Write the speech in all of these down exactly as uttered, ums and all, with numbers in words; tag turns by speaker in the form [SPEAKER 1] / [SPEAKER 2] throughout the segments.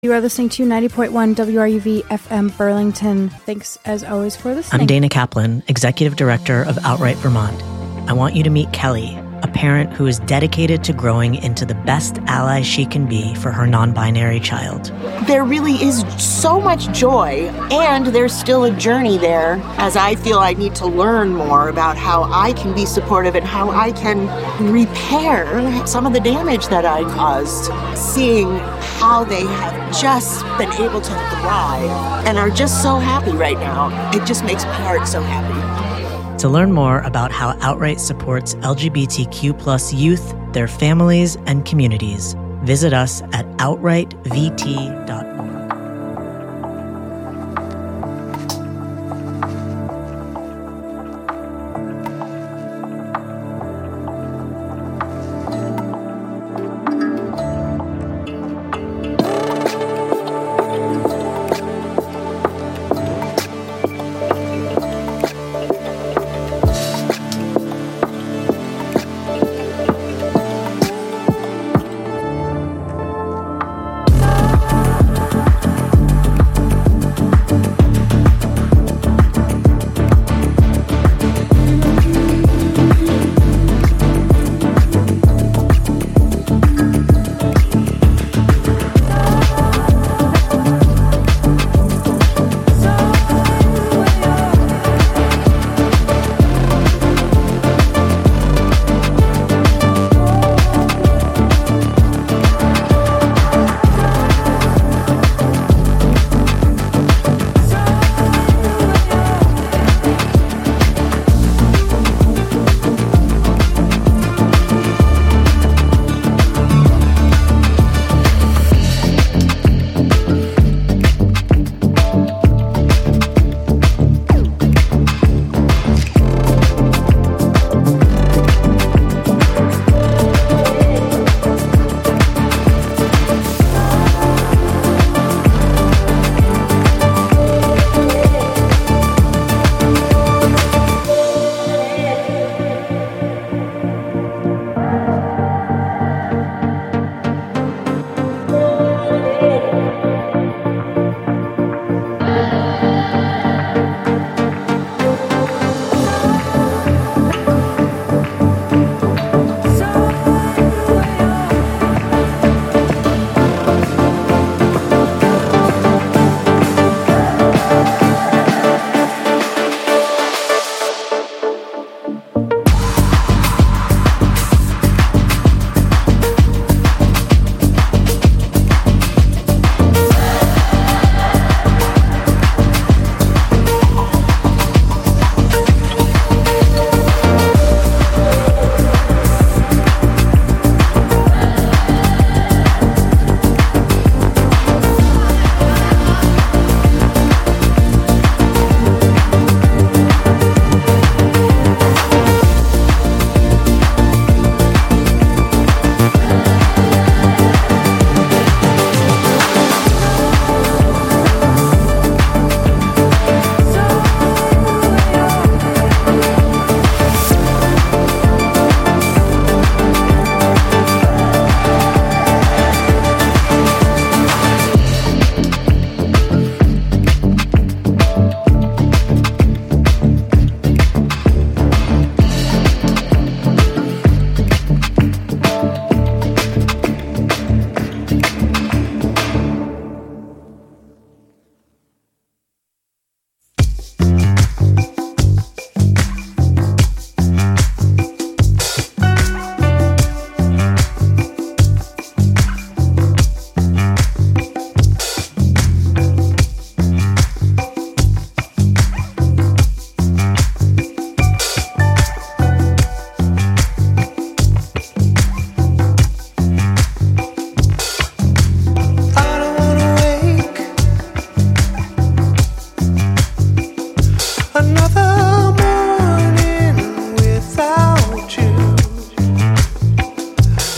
[SPEAKER 1] You are listening to ninety point one W R U V F M Burlington. Thanks, as always, for listening.
[SPEAKER 2] I'm Dana Kaplan, Executive Director of Outright Vermont. I want you to meet Kelly, a parent who is dedicated to growing into the best ally she can be for her non-binary child.
[SPEAKER 3] There really is so much joy, and there's still a journey there, as I feel I need to learn more about how I can be supportive and how I can repair some of the damage that I caused. Seeing how they have just been able to thrive and are just so happy right now, it just makes my heart so happy.
[SPEAKER 2] To learn more about how Outright supports L G B T Q plus youth, their families, and communities, visit us at outright v t dot org.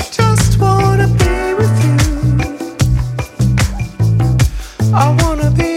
[SPEAKER 4] I wanna be